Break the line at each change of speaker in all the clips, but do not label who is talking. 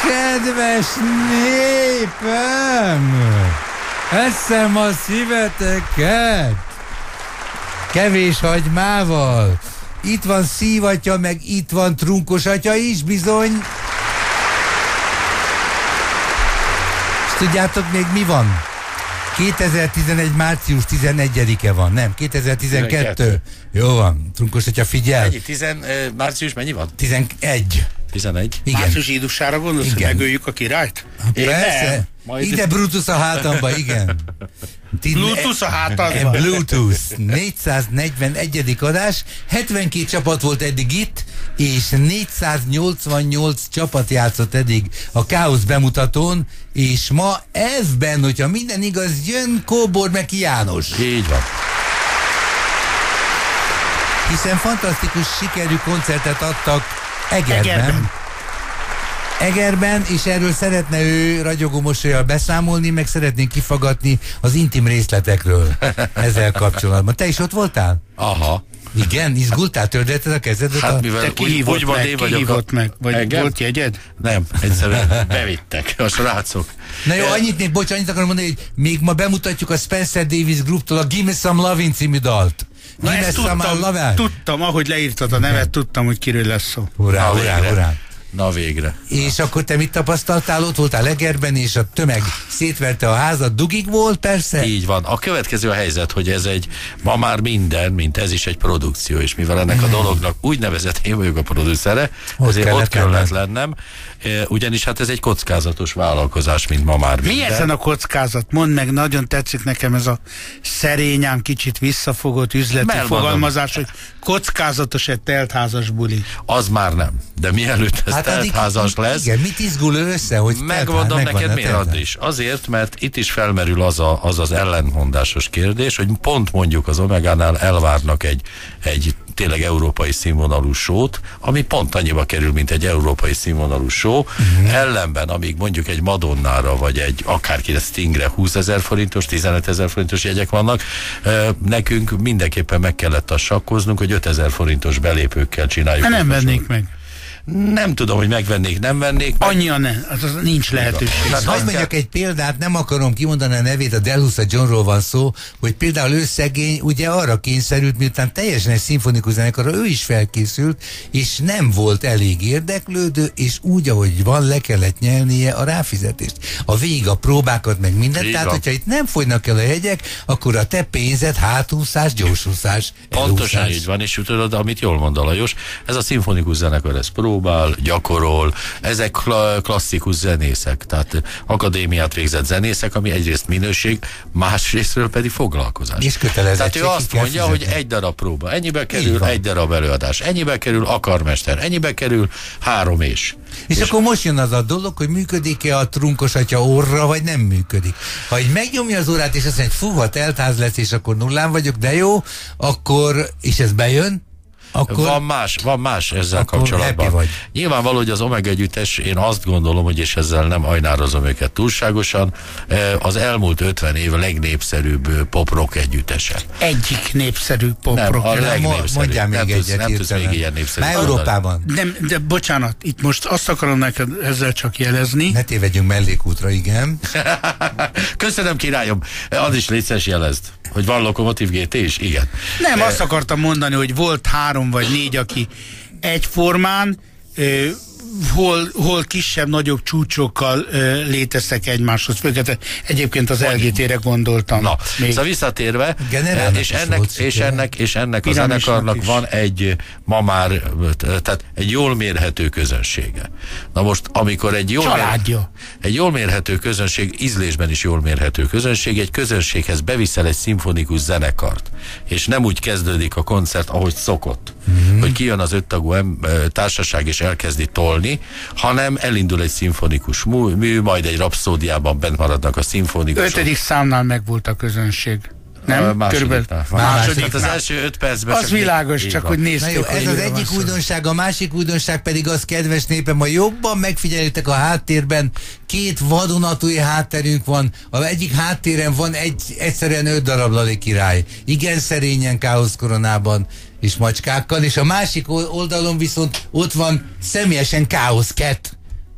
Kedves népem! Eszem a szíveteket! Kevés hagymával! Itt van szívatya, meg itt van trunkos atya is, bizony! És tudjátok még mi van? 2011. március 11-e van, nem? 2012. Jó van, trunkos atya, figyel!
Március mennyi van?
11.
11?
Igen.
Március Édusára gondolsz, hogy megöljük a királyt?
Persze. Ide Brutus a hátamba, igen.
Bluetooth a hátadban.
Bluetooth. 441. adás, 72 csapat volt eddig itt, és 488 csapat játszott eddig a Káosz bemutatón, és ma F-ben, hogyha minden igaz, jön Kóbor Meki János.
Így van.
Hiszen fantasztikus sikerű koncertet adtak Egerben, és erről szeretne ő ragyogó mosollyal beszámolni, meg szeretnénk kifagatni az intim részletekről ezzel kapcsolatban. Te is ott voltál?
Aha.
Igen, izgultál, tördetted a kezedet?
Hát mivel
kihívott meg, vagy volt jegyed?
Nem, egyszerűen bevittek a srácok.
Na jó, annyit akarom mondani, hogy még ma bemutatjuk a Spencer Davis Grouptól a Gimme Some Lovin' című dalt.
Na ezt tudtam, ahogy leírtad a nevet, tudtam, hogy kiről lesz szó.
Hurrá.
Na végre.
És akkor te mit tapasztaltál? Ott voltál Egerben, és a tömeg szétverte a házat, dugig volt persze?
Így van. A következő a helyzet, hogy ez ma már minden, mint ez is egy produkció, és mivel ennek a dolognak úgynevezett én vagyok a producere, ezért ott kellett lennem, ugyanis hát ez egy kockázatos vállalkozás, mint ma már minden.
Mi ezen a kockázat? Mondd meg, nagyon tetszik nekem ez a szerényán kicsit visszafogott üzleti fogalmazás, hogy kockázatos egy teltházas buli.
Az már nem. De mielőtt ez teltházas lesz...
Igen, mit izgul össze, hogy
megmondom neked miért is. Azért, mert itt is felmerül az ellentmondásos kérdés, hogy pont mondjuk az Omegánál elvárnak egy tényleg európai színvonalú sót, ami pont annyiba kerül, mint egy európai színvonalú só. Ellenben, amíg mondjuk egy Madonnára, vagy egy akárki Stingre 20 000 forintos, 15 000 forintos jegyek vannak, nekünk mindenképpen meg kellett azt sakkoznunk, hogy 5 000 forintos belépőkkel csináljuk.
Nem vennék meg.
Nem tudom, hogy megvennék, nem vennék.
Annyian nem, az nincs lehetőség.
Hadd mondjak egy példát, nem akarom kimondani a nevét, a Delhusa Johnról van szó, hogy például ő szegény ugye arra kényszerült, miután teljesen egy szimfonikus zenekarra ő is felkészült, és nem volt elég érdeklődő, és úgy, ahogy van, le kellett nyelnie a ráfizetést. A végig a próbákat, meg mindent, tehát hogyha itt nem fogynak el a jegyek, akkor a te pénzed hátúszás, gyorsúszás,
pontosan így van, és tudod, amit jól mond a Lajos, ez a szimfonikus zenekar, ez próbál, gyakorol, ezek klasszikus zenészek, tehát akadémiát végzett zenészek, ami egyrészt minőség, másrésztről pedig foglalkozás.
És kötelezettség.
Tehát ő azt mondja, hogy egy darab próba, ennyibe kerül egy darab előadás, ennyibe kerül a karmester, ennyibe kerül 3 és
akkor most jön az a dolog, hogy működik-e a trunkos atya orra, vagy nem működik. Ha így megnyomja az órát, és azt mondja, hogy fú, ha teltház lesz, és akkor nullán vagyok, de jó, akkor, és ez bejön, akkor
van más ezzel kapcsolatban. Nyilvánvaló, hogy az Omega együttes, én azt gondolom, hogy és ezzel nem ajnározom őket túlságosan, az elmúlt 50 év legnépszerűbb pop-rock együttese.
Egyik népszerű pop-rock.
Nem, a legnépszerűbb.
Mondjál még egyet.
Nem tudsz még ilyen népszerű.
Európában.
Nem, de bocsánat, itt most azt akarom neked ezzel csak jelezni.
Ne tévedjünk mellékútra, igen.
Köszönöm, királyom. Az is létszes jelezd, hogy van Lokomotív GT is? Igen.
Nem, azt akartam mondani, hogy volt 3 vagy 4, aki egyformán, hol kisebb-nagyobb csúcsokkal léteztek egymáshoz. Főleg egyébként az LGT-re gondoltam.
Na, szóval visszatérve, és ennek a zenekarnak van egy ma már, tehát egy jól mérhető közönsége. Na most, amikor egy jól mérhető közönség, ízlésben is jól mérhető közönség, egy közönséghez beviszel egy szimfonikus zenekart, és nem úgy kezdődik a koncert, ahogy szokott, hogy kijön az 5 tagú társaság és elkezdi tolni, hanem elindul egy szimfonikus mű, majd egy rapszódiában bent maradnak a szimfonikusok.
5. számnál megvolt a közönség. Nem?
Második. Az első 5 percben.
Az világos, csak hogy néztük.
Ez az egyik újdonság, a másik újdonság pedig az, kedves népem, ha jobban megfigyelitek a háttérben, 2 vadonatúj hátterünk van. Az egyik háttéren van egyszerűen 5 darab Lali király. Igen szerényen Káosz koronában és macskákkal, és a másik oldalon viszont ott van személyesen Káosz Cat.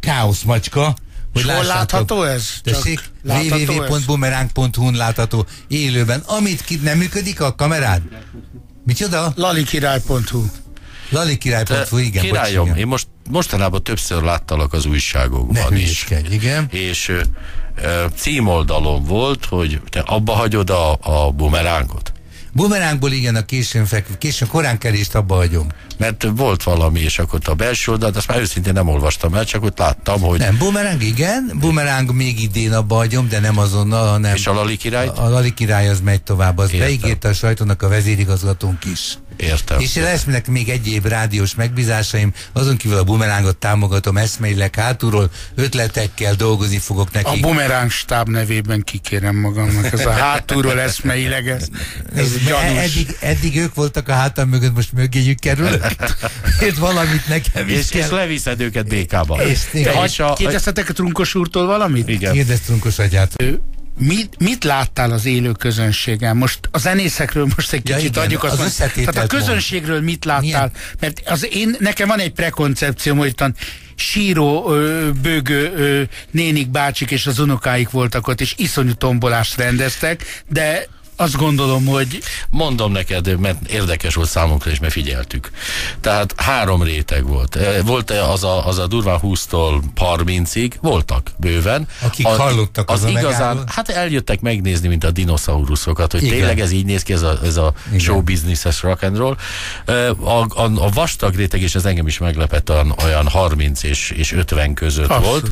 Káosz macska.
Hogy hol látható ez?
www.bumerang.hu-n látható élőben. Amit nem működik a kamerád? Micsoda?
lalikirály.hu.
Lalikirály.hu, igen.
Királyom, igen. Én mostanában többször láttalak az újságokban is.
Igen.
És címoldalon volt, hogy te abba hagyod a bumerángot.
Bumerángból igen, a későn korán kerést abba hagyom.
Mert volt valami, és akkor a belső oldalt, azt már őszintén nem olvastam el, csak ott láttam, hogy...
Nem, bumeráng igen, bumeráng még idén abba hagyom, de nem azonnal, hanem...
És a Lali király?
A Lali király az megy tovább, az beígérte a sajtónak a vezérigazgatónk is.
Értem.
És lesznek még egyéb rádiós megbízásaim, azon kívül a bumerángot támogatom eszmeileg hátulról, ötletekkel dolgozni fogok neki.
A bumeráng stáb nevében kikérem magamnak, ez a hátulról eszmeileg, ez gyanús.
Eddig ők voltak a hátam mögött, most mögéjük kerülök. Itt valamit nekem is kell.
És leviszed őket békába.
Kérdeztetek a Trunkos úrtól valamit?
Igen. Kérdezz Trunkos agyát.
Mit láttál az élő közönségen? Most a zenészekről most egy kicsit adjuk azt. Tehát a közönségről mit láttál? Milyen? Mert nekem van egy prekoncepcióm, hogy síró, bőgő nénik, bácsik és az unokáik voltak ott, és iszonyú tombolást rendeztek, de azt gondolom, hogy...
Mondom neked, mert érdekes volt számunkra is, mert figyeltük. Tehát 3 réteg volt. Volt az a durván 20-tól 30-ig, voltak bőven.
Akik hallottak az
igazán, hát eljöttek megnézni, mint a dinoszauruszokat, hogy igen. Tényleg ez így néz ki, ez a show business-es rock and roll. A vastag réteg, és ez engem is meglepett, olyan 30 és 50 között volt.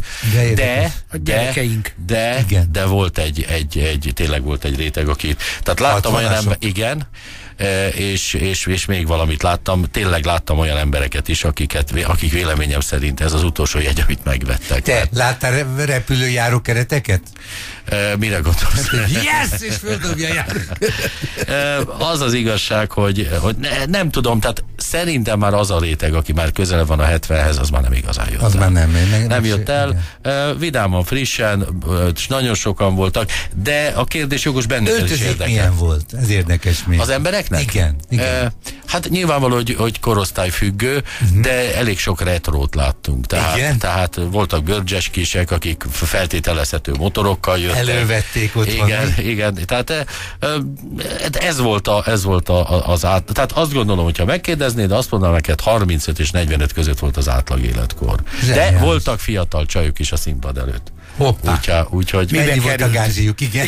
De volt tényleg volt egy réteg, aki... Tehát láttam olyan ember, igen, és még valamit láttam, tényleg láttam olyan embereket is, akik véleményem szerint ez az utolsó jegy, amit megvettek.
Te láttál repülőjáró kereteket?
Mire gondolsz?
Yes! És földobja járó.
Az az igazság, hogy nem tudom, tehát szerintem már az a réteg, aki már közelebb van a 70-hez, az már nem igazán jött
az
el.
Már nem
jött el. Vidáman, frissen, nagyon sokan voltak, de a kérdés jogos bennünket is érdekel.
Milyen volt? Ez érdekes még.
Az embereknek?
Igen.
Hát nyilvánvaló, hogy korosztályfüggő, de elég sok retrót láttunk. Tehát voltak görgyeskisek, akik feltételezhető motorokkal jöttek.
Elővették ott.
Igen. Tehát ez volt az át. Tehát azt gondolom, hogyha megkérdeznéd, azt mondanám neked 35 és 45 között volt az átlag életkor. De voltak fiatal csajok is a színpad előtt.
Hoppá.
Úgyhogy
mennyi volt a gázsijuk, igen.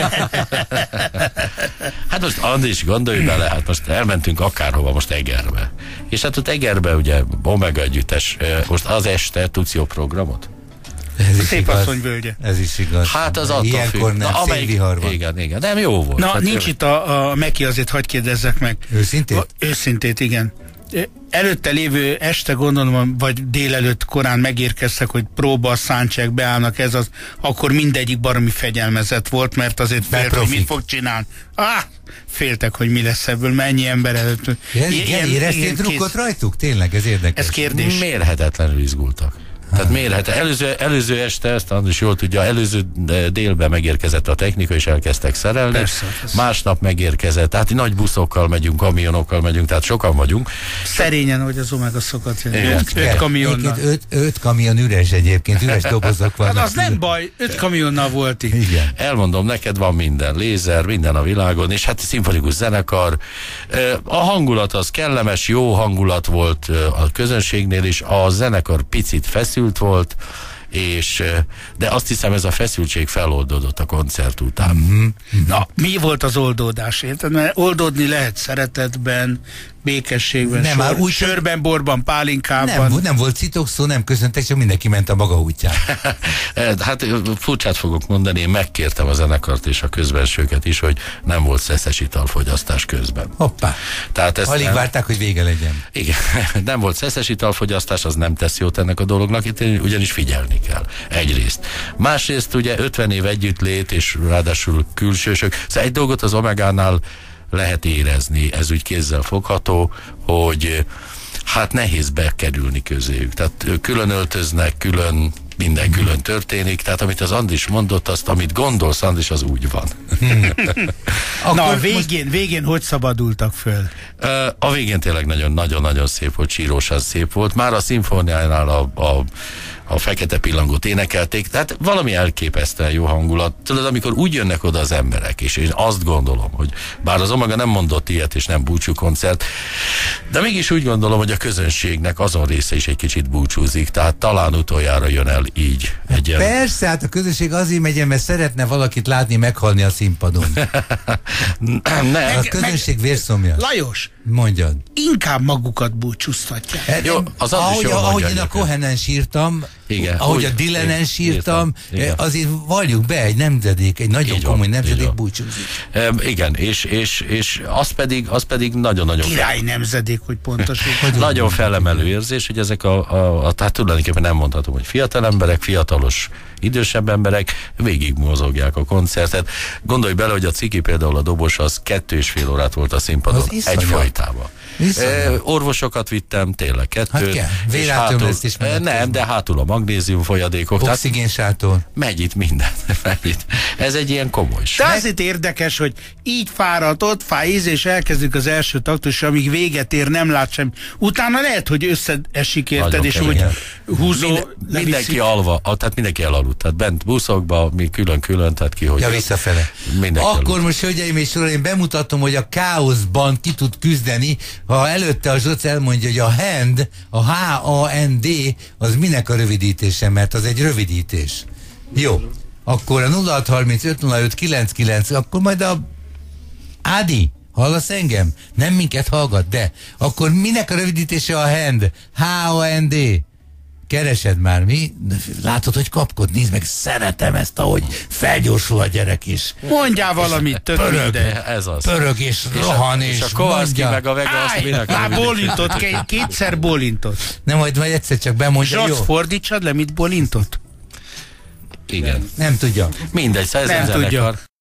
Hát most Andris, gondolj bele, hát most elmentünk akárhova, most Egerbe. És hát ott Egerbe ugye Omega együttes, most az este tudsz jó programot?
Szép asszonyvölgye.
Ez is igaz.
Hát az attól
ilyenkor nem, szélvihar van.
Igen, nem jó volt.
Na, hát nincs itt a Meki, azért hadd kérdezzek meg.
Őszintét?
Őszintét, igen. Előtte lévő este, gondolom, vagy délelőtt korán megérkeztek, hogy próba, a soundcheck, beállnak, akkor mindegyik baromi fegyelmezett volt, mert azért félt, hogy mit fog csinálni. Féltek, hogy mi lesz ebből, mennyi ember előtt.
Éreztél drukkot rajtuk? Tényleg, ez érdekes.
Ez kérdés.
Mérhetetlenül izgultak. Tehát mérhető. Előző este, ezt Andris jól tudja, előző délben megérkezett a technika, és elkezdtek szerelni.
Persze.
Másnap megérkezett, tehát nagy buszokkal megyünk, kamionokkal megyünk, tehát sokan vagyunk.
Szerényen, hogy az Omega szokott jönni. 5 kamionnal.
5 kamion üres egyébként, üres dobozok vannak.
Hát az nem baj, 5 kamionnal volt itt.
Igen.
Elmondom, neked van minden, lézer, minden a világon, és hát szimfonikus zenekar. A hangulat az kellemes, jó hangulat volt a közönségnél is, a zenekar picit feszült volt, de azt hiszem, ez a feszültség feloldódott a koncert után.
Na, mi volt az oldódás? Érted? Mert oldódni lehet szeretetben, békességben, sörben, borban, pálinkában.
Nem volt citokszó, nem köszöntek, csak mindenki ment a maga útján.
Hát furcsát fogok mondani, én megkértem a zenekart és a közbensőket is, hogy nem volt szeszes italfogyasztás közben.
Hoppá. Alig várták, hogy vége legyen.
Igen, nem volt szeszes italfogyasztás, az nem tesz jót ennek a dolognak, itt ugyanis figyelni kell. Egyrészt. Másrészt ugye 50 év együttlét, és ráadásul külsősök. Szóval egy dolgot az Omegánál lehet érezni, ez úgy kézzel fogható, hogy hát nehéz bekerülni közéjük. Tehát külön öltöznek, minden külön történik, tehát amit az Andris mondott, azt, amit gondolsz, Andris, az úgy van.
Na, a végén hogy szabadultak föl?
A végén tényleg nagyon-nagyon szép volt, sírós, az szép volt. Már a szimfóniánál a Fekete Pillangót énekelték, tehát valami elképesztően jó hangulat. Tudod, amikor úgy jönnek oda az emberek, és én azt gondolom, hogy bár az Omega nem mondott ilyet, és nem búcsúkoncert, de mégis úgy gondolom, hogy a közönségnek azon része is egy kicsit búcsúzik, tehát talán utoljára jön el így.
Persze, hát a közönség azért megy, mert szeretne valakit látni meghalni a színpadon.
Nem.
A közönség vérszomja.
Lajos,
mondjad.
Inkább magukat búcsúztatják.
Jó, az is jól
ahogy én a Cohenen sírtam, igen, ahogy a Dylanen sírtam, azért valljuk be, egy nemzedék, egy nagyon komoly nemzedék búcsúzik.
Igen, és az pedig nagyon-nagyon...
Király nemzedék, hogy pontosan.
Nagyon felemelő érzés, hogy ezek tehát tulajdonképpen nem mondhatom, hogy fiatal emberek, fiatalos, idősebb emberek végig mozogják a koncertet. Gondolj bele, hogy a Ciki például a dobos az 2,5 órát volt a színpadon egyfajtában. Orvosokat vittem, tényleg 2.
Hát vérátölést is
nem, de hátul a magnézium folyadékok.
Oxigénsátor.
Megy itt minden. Ez egy ilyen komoly.
De azért érdekes, hogy így fáradt, ott fájz, és elkezdjük az első taktus, amíg véget ér, nem lát sem. Utána lehet, hogy összeesik, érted, és úgy húzó...
Mindenki alva, tehát mindenki elaludt. Tehát bent buszokba, mi külön-külön, tehát ki, hogy...
Ja, visszafele. Akkor most, hölgyeim és uraim, bemutatom, hogy a káoszban ki tud küzdeni, ha előtte a Zsoc elmondja, hogy a HAND, a HAND, az minek a rövidítése, mert az egy rövidítés. Jó, akkor a 0635 akkor majd a Ádi, hallasz engem? Nem minket hallgat, de akkor minek a rövidítése a HAND? HAND. Keresed már, mi? Látod, hogy kapkod? Nézd meg, szeretem ezt, ahogy felgyorsul a gyerek is.
Mondjál valamit, tök minden.
Ez az.
Pörög és rohan és
a Kovarszki meg a Vega azt minek
bólintott, kétszer bólintott.
Nem, majd egyszer csak bemondja,
jó. Zsoc, fordítsad le, mit bólintott?
Igen.
Nem tudja.
Mindegy,
nem tudja.